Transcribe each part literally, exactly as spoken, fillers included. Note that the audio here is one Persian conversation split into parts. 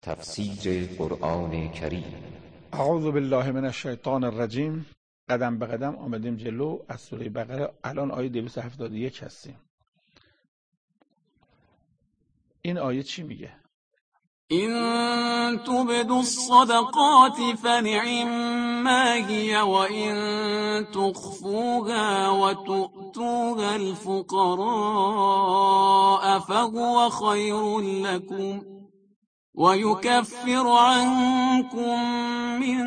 تفسیر قرآن کریم. اعوذ بالله من الشیطان الرجیم. قدم به قدم آمدیم جلو از سوره بقره. الان آیه دویست و هفتاد و یک هستیم. این آیه چی میگه؟ إن تبدوا الصدقات فنعما هي وإن تخفوها وتؤتوها الفقراء فهو خير لكم ويكفر عنكم من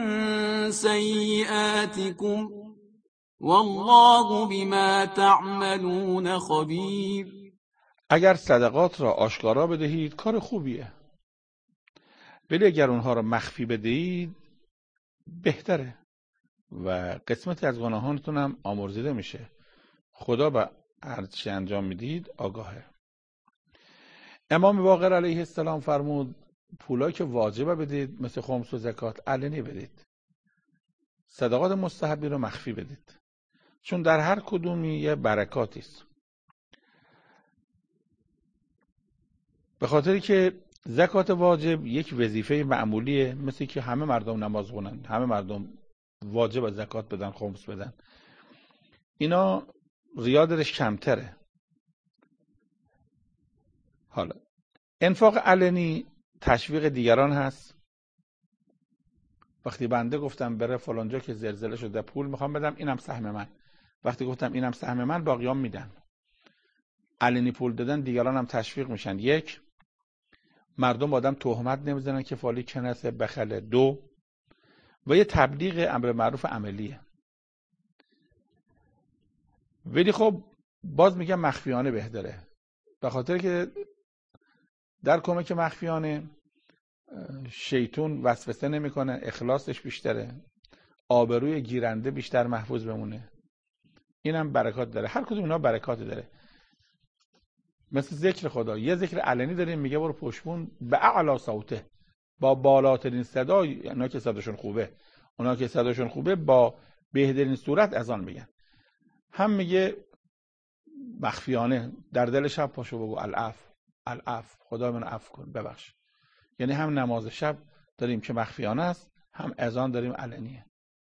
سيئاتكم والله بما تعملون خبير. اگر صدقات را آشکارا بدهید کار خوبیه، ولی اگر اونها را مخفی بدهید بهتره و قسمتی از گناهانتون هم آمرزیده میشه. خدا به هر چی انجام میدید آگاهه. امام باقر علیه السلام فرمود پولایی که واجبه بدید مثل خمس و زکات علنی بدید، صدقات مستحبی رو مخفی بدید، چون در هر کدومی یه برکاتی است. به خاطری که زکات واجب یک وظیفه معمولیه، مثل که همه مردم نماز خونن، همه مردم واجب زکات بدن، خمس بدن، اینا ریا درش کمتره. حالا انفاق علنی تشویق دیگران هست. وقتی بنده گفتم بره فلانجا که زلزله شده پول میخوام بدم، اینم سهم من، وقتی گفتم اینم سهم من باقیام میدن. علنی پول دادن دیگران هم تشویق میشن. یک، مردم آدم تهمت نمیزنن که فالی کنسه بخله. دو، و یه تبلیغ امر معروف عملیه. ولی خب باز میگم مخفیانه بهتره، به خاطر که در کمک مخفیانه شیطون وسوسه نمیکنه، اخلاصش بیشتره، آبروی گیرنده بیشتر محفوظ بمونه. اینم برکات داره. هر کدوم اینا برکات داره. مثل ذکر خدا، یه ذکر علنی داریم میگه برو پشتبون به اعلی صوته، با بالاترین صدا. اونا که صداشون خوبه اونا که صداشون خوبه با بهترین صورت اذان میگن. هم میگه مخفیانه در دل شب پاشو بگو العفو العفو، خدا من عفو کن، ببخش. یعنی هم نماز شب داریم که مخفیانه است، هم اذان داریم علنیه.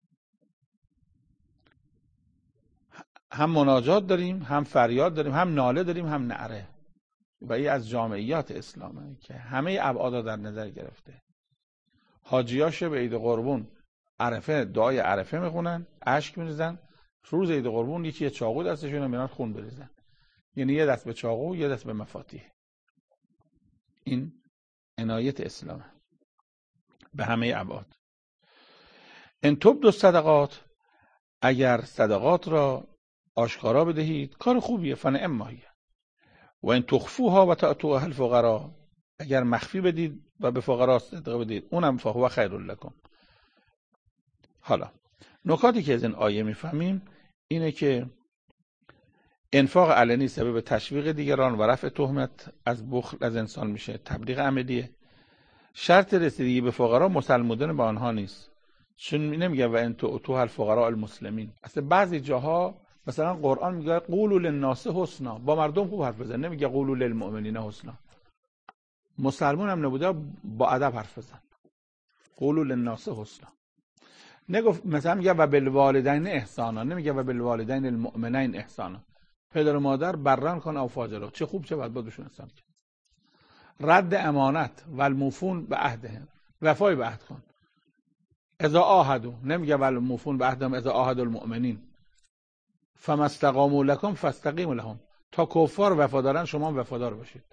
هم مناجات داریم، هم فریاد داریم، هم ناله داریم، هم نعره. و این از جامعیات اسلامه که همه ابعاد در نظر گرفته. حاجی‌ها شب عید قربون عرفه دعای عرفه میخونن، اشک میریزن. روز عید قربون یکی چاقو دستشون میارن خون بریزن، یعنی یه دست به چاقو یه دست به مفاتیح. این عنایت اسلامه به همه ابعاد. ان تبدوا الصدقات، اگر صدقات را آشکارا بدهید کار خوبیه، فنعما هی. و ان تخفوها و تؤتوها الفقراء، اگر مخفی بدید و به فقرا صدقه بدید اونم فهو خیر لکم. حالا نکاتی که از این آیه میفهمیم اینه که انفاق علنی سبب تشویق دیگران و رفع تهمت از بخل از انسان میشه، تبلیغ عملیه. شرط رسیدگی به فقرا مسلمودن به آنها نیست، چون نمیگه و ان تؤتوها الفقراء المسلمین. اصلا بعضی جاها مثلا قرآن میگه قولوا للناس حسنا، با مردم خوب حرف بزن، نمیگه قولوا للمؤمنین حسنا. مسلمان هم نبوده با ادب حرف بزن، قولوا للناس حسنا. نگفت مثلا میگه و بالوالدین احسانا، نمیگه و بالوالدین المؤمنین احسانا. پدر و مادر بران کن او فاجرا، چه خوب چه بد باشون هستن. رد امانت و الموفون به عهدهم، وفای به عهد کن. اذا عاهدوا، نمیگه و الموفون به عهدهم اذا عاهدوا المؤمنین. فما استقاموا لكم فاستقیموا لهم، تا کفار وفادارن شما هم وفادار باشید.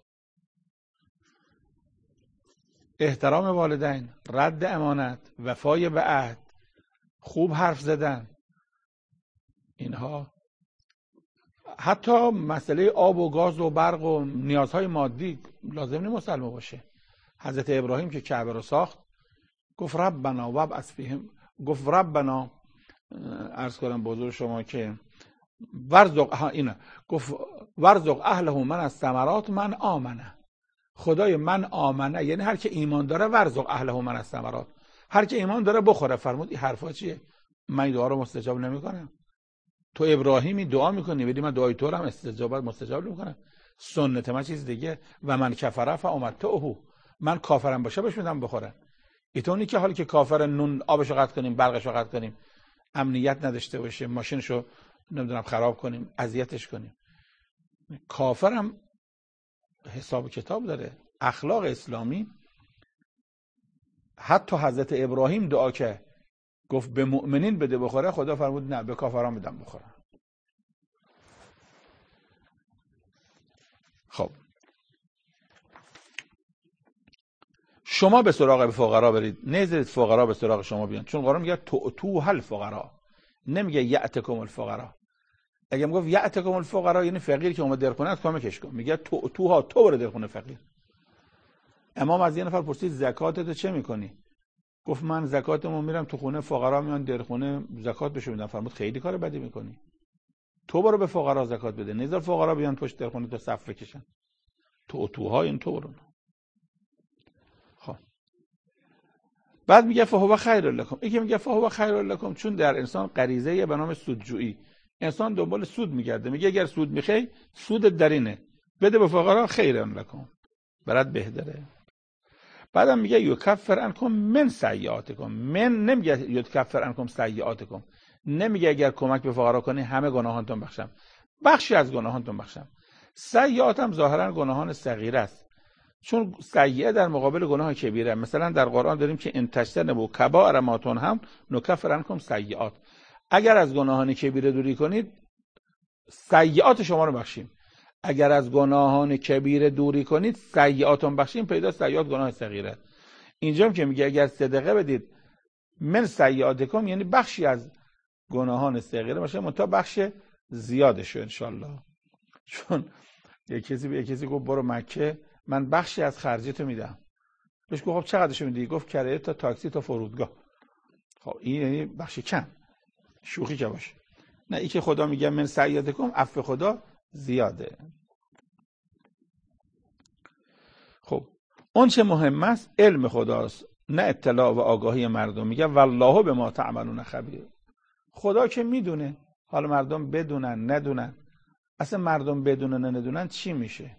احترام والدین، رد امانت، وفای به عهد، خوب حرف زدن، اینها. حتی مسئله آب و گاز و برق و نیازهای مادی لازم نیست مسلمان باشه. حضرت ابراهیم که کعبه رو ساخت گفت ربنا وابعث فیهم، گفت ربنا، عرض کنم بزرگ شما که ورزق اینا، گفت ورزق اهله من از ثمرات من آمنه. خدای من آمنه یعنی هر که ایمان داره، ورزق اهله من از ثمرات، هر که ایمان داره بخوره. فرمود این حرفا چیه؟ من این دعا رو مستجاب نمیکنم. تو ابراهیمی دعا میکنی ولی من دعای تو رو هم استجابت مستجاب نمیکنم. سنت من چیز دیگه. و من کفر فامتعه، من کافرم باشه بهش میدم بخورن. اینطوری که حالی که کافر نون آبشو قطع کنیم، برقشو قطع کنیم، امنیت نداشته باشه، ماشینشو نمیدونم خراب کنیم، اذیتش کنیم. کافرم حساب کتاب داره. اخلاق اسلامی، حتی حضرت ابراهیم دعا که گفت به مؤمنین بده بخوره، خدا فرمود نه، به کافران میدم بخورن. خب شما به سراغ فقرا برید، نذارید فقرا به سراغ شما بیان، چون قرآن میگه تو تو هل فقرا، نمیگه یأتکم الفقرا. اگه میگفت یأتکم الفقرا یعنی فقیر که اومد درخونه از کمکش کن، میگه تو توها تو برو درخونه فقیر. امام از یه نفر پرسید زکاتت چه میکنی؟ گفت من زکاتمو میرم تو خونه فقرا میان درخونه زکات بهشون میدم. فرمود خیلی کار بدی میکنی، تو برو به فقرا زکات بده، نذار فقرا بیان پشت درخونه تو صف بکشن. تو توها این تو برو. خب بعد میگه فهو خیر لکم. این که میگه فهو خیر لکم چون در انسان غریزه به نام سودجویی، انسان دنبال سود میگرده، میگه اگر سود میخوای سود درینه، بده به فقرا خیر لکم، برات بهتره. بعدم میگه یکفر عنکم من سیئاتکم. من نمیگه یکفر عنکم سیئاتکم، نمیگه اگر کمک به فقرا کنی همه گناهانتون بخشم، بخشی از گناهانتون بخشم. سیئات هم ظاهرا گناهان صغیره است، چون سیئه در مقابل گناه کبیره. مثلا در قرآن داریم که ان تجتنبوا کبائر ما تنهون نکفر عنکم سیئات. اگر از گناهان کبیره دوری کنید سیئات شما رو بخشیم. اگر از گناهان کبیره دوری کنید سیئاتون بخشیم. پیدا سیئات گناه صغیره. اینجا هم که میگه اگر صدقه بدید من سیئاتکم یعنی بخشی از گناهان صغیره باشه، منتها بخش زیادشه انشالله. چون یک کسی به یک کسی گفت برو مکه من بخشی از خرجتو میدم. بهش گفت خب چقدرشو میدی؟ گفت کرایه تا تاکسی تا فرودگاه. خب این یعنی بخش کم، شوخی که باشه. نه ای که خدا میگه من سیئاتکم، عفو خدا زیاده. خب اون چه مهم است علم خداست، نه اطلاع و آگاهی مردم. میگه والله بما تعملون خبیر. خدا که میدونه، حالا مردم بدونن ندونن. اصلا مردم بدونن ندونن چی میشه؟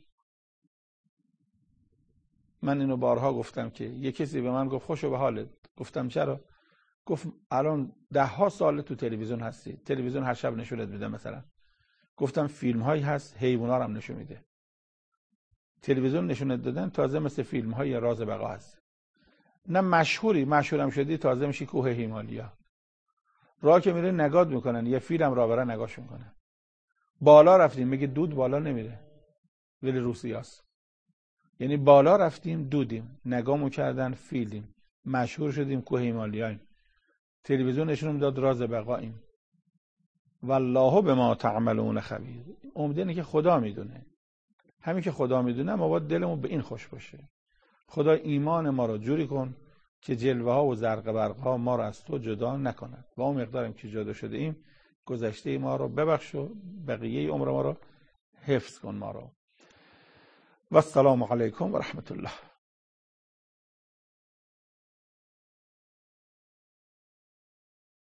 من اینو بارها گفتم که یه کسی به من گفت خوشو به حالت. گفتم چرا؟ گفت الان ده ها سال تو تلویزیون هستی، تلویزیون هر شب نشونت میده مثلا. گفتم فیلم هایی هست حیونا رو هم نشون میده. تلویزیون نشونت دادن تازه مثل فیلم های راز بقا هست. نه مشهوری، مشهورم شدی تازه میشی کوه هیمالیا. راه که میره نگات میکنن، یه فیلم را برا نگاش میکنن. بالا رفتیم میگه دود بالا نمیره ولی روسیاست. یعنی بالا رفتیم دودیم، نگامو کردن فیلم، مشهور شدیم کوه هیمالیاییم، تلویزیون نشون داد راز بقاییم. والله بما تعملون خبیر. امیده اینه که خدا میدونه. همین که خدا میدونه ما باید دلمون به این خوش باشه. خدا ایمان ما رو جوری کن که جلوه ها و زرق برق ها ما رو از تو جدا نکند و اون مقدارم که جدا شده ایم گذشته ما رو ببخش و بقیه عمر ما رو حفظ کن ما رو. و السلام علیکم و رحمت الله.